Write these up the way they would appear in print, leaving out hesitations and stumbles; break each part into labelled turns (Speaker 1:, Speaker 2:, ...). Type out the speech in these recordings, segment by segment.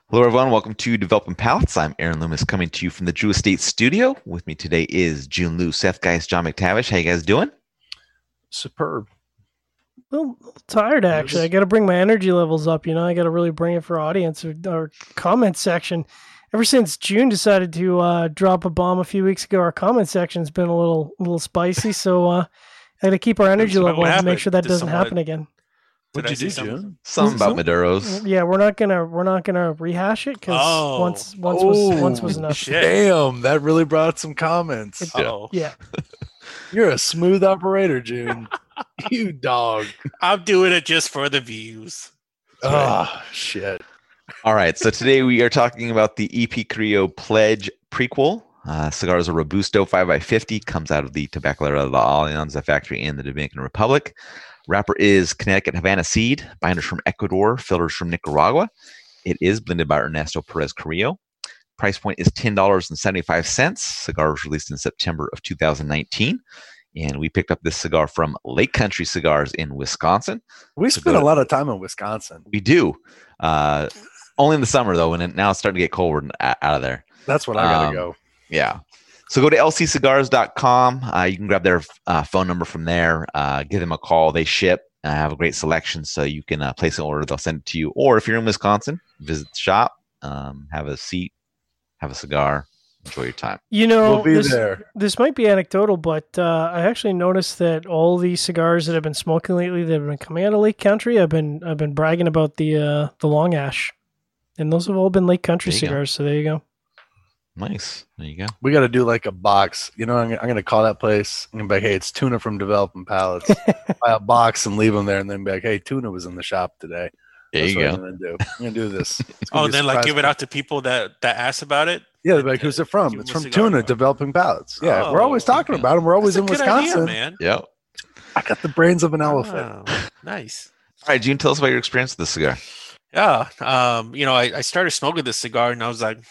Speaker 1: Hello, everyone. Welcome to Developing Palates. I'm Aaron Loomis coming to you from the Drew Estate Studio. With me today is June Liu, Seth Geis, John McTavish. How you guys doing?
Speaker 2: Superb.
Speaker 3: Little tired actually. I got to bring my energy levels up. I got to really bring it for audience or comment section. Ever since June decided to drop a bomb a few weeks ago, our comment section's been a little spicy. So I got to keep our energy level up and make sure that doesn't happen again.
Speaker 2: What did you do, June?
Speaker 1: Something about Maduros.
Speaker 3: Yeah, we're not gonna rehash it because once was enough.
Speaker 2: Shit. Damn, that really brought some comments.
Speaker 3: Yeah.
Speaker 2: You're a smooth operator, June. You dog.
Speaker 4: I'm doing it just for the views.
Speaker 2: Oh, shit.
Speaker 1: All right, so today we are talking about the EP Carrillo Pledge prequel. Cigars are Robusto 5x50, comes out of the Tabacalera La Alianza factory in the Dominican Republic. Wrapper is Connecticut Havana seed, binders from Ecuador, filters from Nicaragua. It is blended by Ernesto Perez Carrillo. Price point is $10.75. Cigar was released in September of 2019. And we picked up this cigar from Lake Country Cigars in Wisconsin.
Speaker 2: We spent a lot of time in Wisconsin.
Speaker 1: We do. Only in the summer, though, when now it's starting to get cold out of there.
Speaker 2: That's what I got to go.
Speaker 1: Yeah. So go to lccigars.com. You can grab their phone number from there. Give them a call. They ship. Have a great selection, so you can place an order. They'll send it to you. Or if you're in Wisconsin, visit the shop, have a seat, have a cigar, enjoy your time.
Speaker 2: We'll be there.
Speaker 3: This might be anecdotal, but I actually noticed that all these cigars that I've been smoking lately that have been coming out of Lake Country, I've been bragging about the Long Ash, and those have all been Lake Country cigars. So there you go.
Speaker 1: Nice. There you go.
Speaker 2: We got to do like a box. I'm going to call that place and be like, hey, it's Tuna from Developing Palates. Buy a box and leave them there and then be like, hey, Tuna was in the shop today.
Speaker 1: There you go.
Speaker 2: I'm going to do this.
Speaker 4: Then like give it out to people that ask about it?
Speaker 2: Yeah, they're like, who's it from? It's from Tuna Developing Palates. Yeah, we're always talking about them. We're always in Wisconsin.
Speaker 4: Idea, man.
Speaker 1: Yep.
Speaker 2: I got the brains of an elephant.
Speaker 4: Nice.
Speaker 1: All right, June, tell us about your experience with this cigar.
Speaker 4: Yeah. I started smoking this cigar and I was like,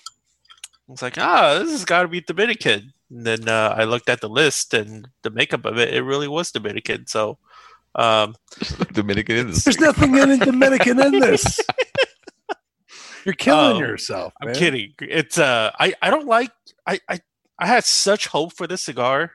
Speaker 4: this has got to be Dominican. And then I looked at the list and the makeup of it, it really was Dominican. So,
Speaker 1: Dominican in this.
Speaker 2: There's nothing Dominican in this. You're killing yourself, man.
Speaker 4: I'm kidding. It's I don't like I had such hope for this cigar,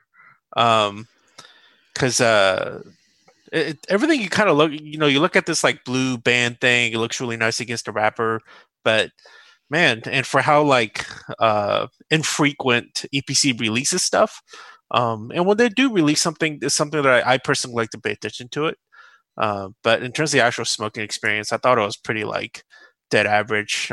Speaker 4: because everything you kind of look, you look at this like blue band thing, it looks really nice against the wrapper, but man, and for how like infrequent EPC releases stuff, and when they do release something, it's something that I personally like to pay attention to it. But in terms of the actual smoking experience, I thought it was pretty like dead average.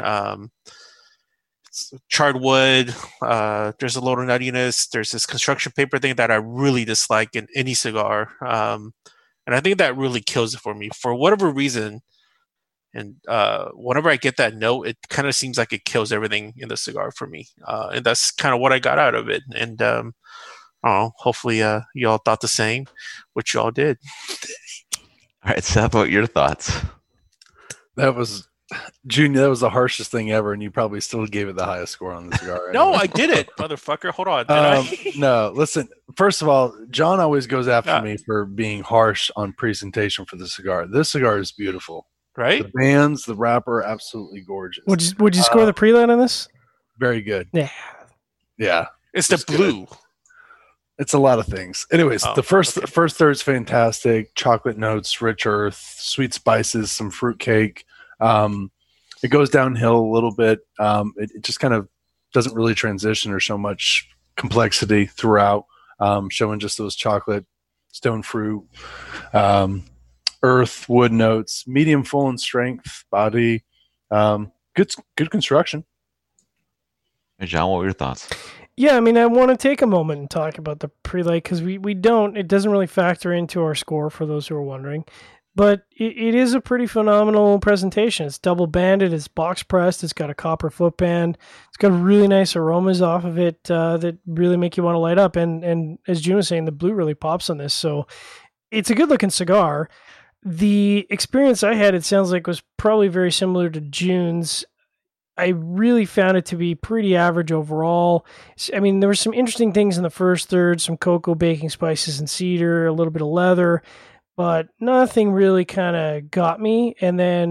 Speaker 4: Charred wood. There's a lot of nuttiness. There's this construction paper thing that I really dislike in any cigar, and I think that really kills it for me for whatever reason. And whenever I get that note, it kind of seems like it kills everything in the cigar for me. And that's kind of what I got out of it. And hopefully y'all thought the same, which y'all did.
Speaker 1: All right, Seth, what are your thoughts?
Speaker 2: That was, Junior, that was the harshest thing ever, and you probably still gave it the highest score on the cigar.
Speaker 4: No, I did it, motherfucker. Hold on. Did I?
Speaker 2: No, listen. First of all, John always goes after me for being harsh on presentation for the cigar. This cigar is beautiful.
Speaker 4: Right?
Speaker 2: The bands, the wrapper, absolutely gorgeous.
Speaker 3: Would you score the pre-line on this?
Speaker 2: Very good.
Speaker 3: Yeah.
Speaker 2: Yeah.
Speaker 4: It's the blue.
Speaker 2: Good. It's a lot of things. Anyways, the first third's fantastic. Chocolate notes, rich earth, sweet spices, some fruit cake. It goes downhill a little bit. It just kind of doesn't really transition or show much complexity throughout, showing just those chocolate, stone fruit, earth, wood notes, medium full in strength, body, good construction.
Speaker 1: Hey, John, what were your thoughts?
Speaker 3: Yeah, I mean, I want to take a moment and talk about the pre-light because it doesn't really factor into our score for those who are wondering, but it is a pretty phenomenal presentation. It's double banded, it's box pressed, it's got a copper footband, it's got really nice aromas off of it that really make you want to light up, and as June was saying, the blue really pops on this, so it's a good looking cigar. The experience I had, it sounds like, was probably very similar to June's. I really found it to be pretty average overall. I mean, there were some interesting things in the first third, some cocoa, baking spices, and cedar, a little bit of leather, but nothing really kind of got me. And then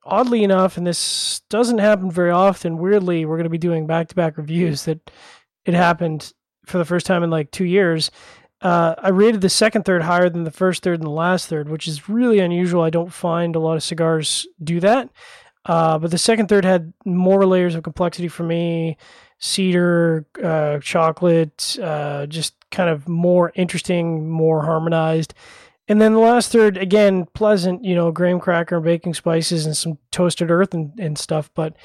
Speaker 3: oddly enough, and this doesn't happen very often, weirdly, we're going to be doing back-to-back reviews that it happened for the first time in like 2 years. I rated the second third higher than the first third and the last third, which is really unusual. I don't find a lot of cigars do that. But the second third had more layers of complexity for me. Cedar, chocolate, just kind of more interesting, more harmonized. And then the last third, again, pleasant, graham cracker and baking spices and some toasted earth and stuff. But,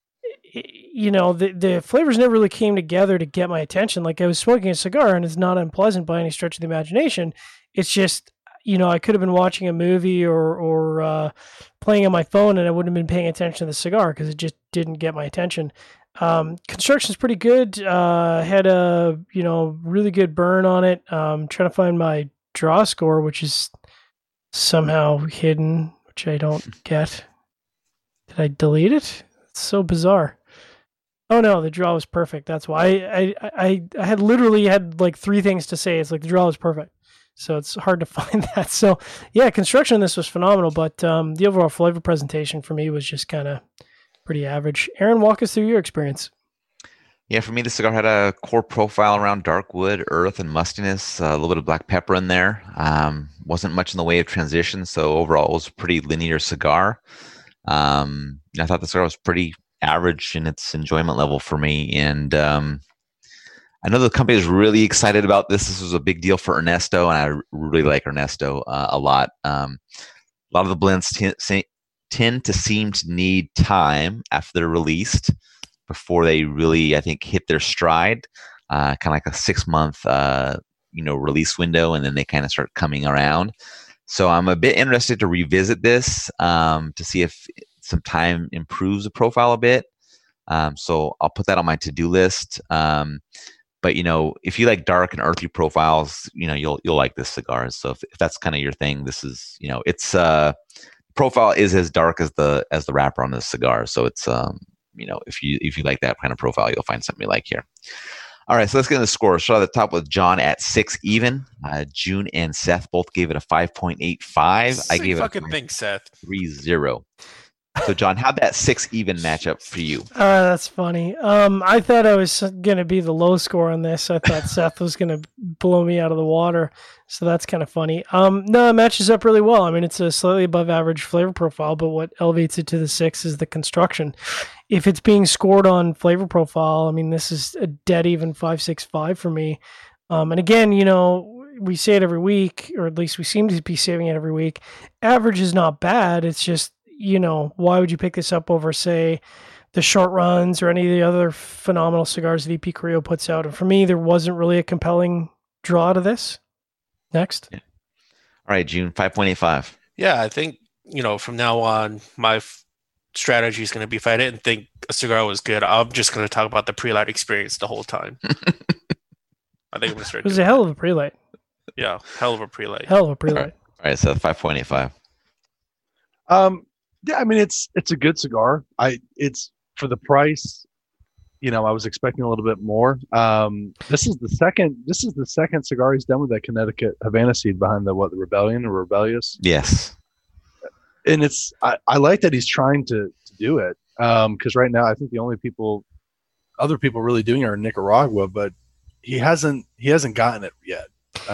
Speaker 3: the flavors never really came together to get my attention. Like, I was smoking a cigar, and it's not unpleasant by any stretch of the imagination. It's just, I could have been watching a movie or playing on my phone, and I wouldn't have been paying attention to the cigar because it just didn't get my attention. Construction's pretty good. Had a, really good burn on it. Trying to find my draw score, which is somehow hidden, which I don't get. Did I delete it? It's so bizarre. Oh no, the draw was perfect. That's why I had literally had like 3 things to say. It's like the draw was perfect. So it's hard to find that. So yeah, construction on this was phenomenal, but the overall flavor presentation for me was just kind of pretty average. Aaron, walk us through your experience.
Speaker 1: Yeah, for me, the cigar had a core profile around dark wood, earth, and mustiness, a little bit of black pepper in there. Wasn't much in the way of transition, so overall it was a pretty linear cigar. I thought the cigar was pretty average in its enjoyment level for me, and I know the company is really excited about this. This was a big deal for Ernesto, and I really like Ernesto a lot. A lot of the blends tend to seem to need time after they're released before they really, I think, hit their stride. Kind of like a 6-month, release window, and then they kind of start coming around. So I'm a bit interested to revisit this to see if some time improves the profile a bit. So I'll put that on my to-do list. But if you like dark and earthy profiles, you'll like this cigar. So if that's kind of your thing, this is, it's profile is as dark as the wrapper on this cigar. So it's if you like that kind of profile, you'll find something you like here. All right, so let's get into the scores. Start at the top with John at 6 even. June and Seth both gave it a 5.85. I gave it a
Speaker 4: fucking thing, Seth.
Speaker 1: 3.0. So, John, how'd that 6 even match up for you?
Speaker 3: That's funny. I thought I was going to be the low score on this. I thought Seth was going to blow me out of the water. So that's kind of funny. No, it matches up really well. I mean, it's a slightly above average flavor profile, but what elevates it to the 6 is the construction. If it's being scored on flavor profile, I mean, this is a dead even 5.65 for me. And again, we say it every week, or at least we seem to be saying it every week. Average is not bad. It's just, why would you pick this up over, say, the short runs or any of the other phenomenal cigars that EP Carrillo puts out? And for me, there wasn't really a compelling draw to this. Next.
Speaker 1: Yeah. All right, June, 5.85.
Speaker 4: Yeah, I think, from now on, my strategy is going to be, if I didn't think a cigar was good, I'm just going to talk about the pre-light experience the whole time. I think I'm going to start.
Speaker 3: It was a hell of a pre-light.
Speaker 4: Yeah, hell of a pre-light.
Speaker 3: Hell of a pre-light.
Speaker 1: All right, so 5.85.
Speaker 2: Yeah, I mean it's a good cigar. It's for the price. I was expecting a little bit more. This is the second cigar he's done with that Connecticut Havana seed behind the Rebellion or Rebellious.
Speaker 1: Yes.
Speaker 2: And I like that he's trying to do it. Because right now I think the only other people really doing it are in Nicaragua, but he hasn't gotten it yet.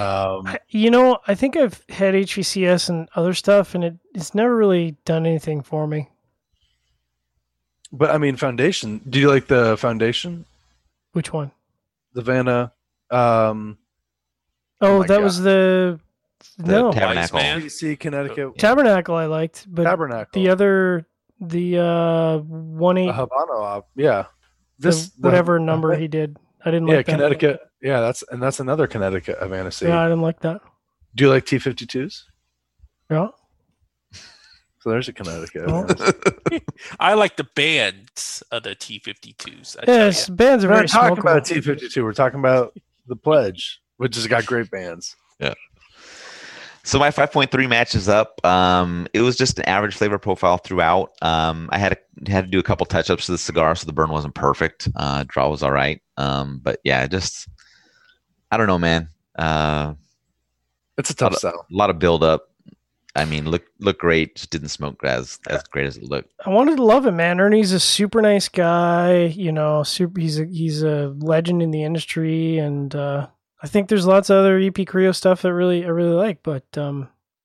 Speaker 3: I think I've had HVCS and other stuff, and it's never really done anything for me.
Speaker 2: But I mean, Foundation. Do you like the Foundation?
Speaker 3: Which one?
Speaker 2: The Havana.
Speaker 3: That was the
Speaker 1: Tabernacle.
Speaker 2: HVC Connecticut
Speaker 3: Tabernacle. I liked, but
Speaker 2: Tabernacle.
Speaker 3: The other, the 1.8
Speaker 2: Havana. Yeah,
Speaker 3: whatever number he did. I didn't like that.
Speaker 2: Connecticut. Yeah, that's another Connecticut Havana seed.
Speaker 3: Yeah, I didn't like that.
Speaker 2: Do you like T52s?
Speaker 3: Yeah.
Speaker 2: So there's a Connecticut.
Speaker 3: Oh.
Speaker 4: I like the bands of the T52s.
Speaker 3: Yes, bands are
Speaker 2: We're
Speaker 3: very
Speaker 2: not talking
Speaker 3: smokable.
Speaker 2: about a T52. We're talking about the Pledge, which has got great bands.
Speaker 1: Yeah. So my 5.3 matches up. It was just an average flavor profile throughout. I had to do a couple touch-ups to the cigar, so the burn wasn't perfect. Draw was all right. But yeah, just I don't know, man.
Speaker 2: It's a tough sell.
Speaker 1: A lot of build-up. I mean, look great. Just didn't smoke as great as it looked.
Speaker 3: I wanted to love him, man. Ernie's a super nice guy. You know, he's a legend in the industry, and I think there's lots of other EP Creo stuff that I really like. But
Speaker 1: All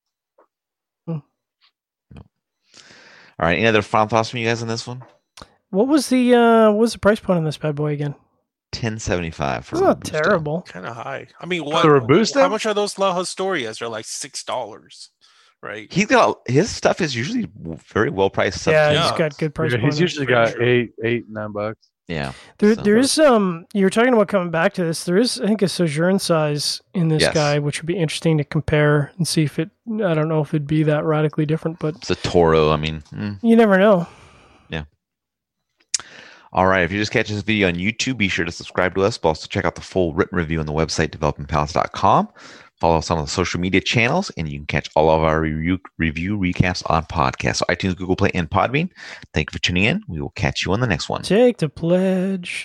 Speaker 1: right, any other final thoughts from you guys on this one?
Speaker 3: what was the price point on this bad boy again?
Speaker 1: $10.75 for
Speaker 3: It's not
Speaker 1: Robusto.
Speaker 3: terrible.
Speaker 4: Kind of high. I mean,
Speaker 2: The Robusto?
Speaker 4: how much are those La Historias? They're like $6, right?
Speaker 1: He's got his stuff is usually very well priced stuff.
Speaker 3: Yeah,
Speaker 1: too.
Speaker 3: he's got good price.
Speaker 2: Yeah, he's
Speaker 3: point.
Speaker 2: usually got $8, $9.
Speaker 1: Yeah.
Speaker 3: There is you were talking about coming back to this. There is, I think, a Sojourn size in this
Speaker 1: Yes.
Speaker 3: guy, which would be interesting to compare and see if it. I don't know if it'd be that radically different, but
Speaker 1: It's a Toro. I mean,
Speaker 3: you never know.
Speaker 1: All right. If you're just catching this video on YouTube, be sure to subscribe to us, but also check out the full written review on the website, developingpalates.com. Follow us on the social media channels, and you can catch all of our review recaps on podcasts. So iTunes, Google Play, and Podbean. Thank you for tuning in. We will catch you on the next one.
Speaker 3: Take the pledge.